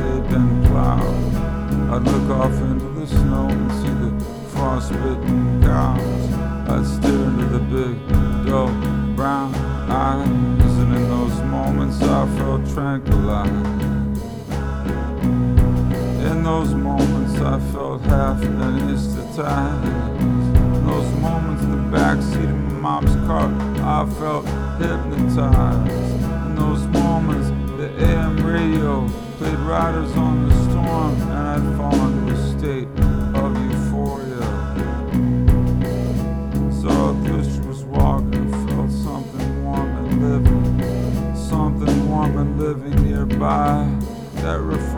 they'd been plowed. I'd look off into the snow and see the frostbitten cows. I'd stare into the big, dull, brown eyes, and in those moments I felt tranquilized. In those moments I felt half anesthetized. In those moments, the backseat of my mom's car, I felt hypnotized. In those moments, the AM radio played Riders on the Storm, and I'd fallen into a state of euphoria. Zarathustra was walking and felt something warm and living nearby. That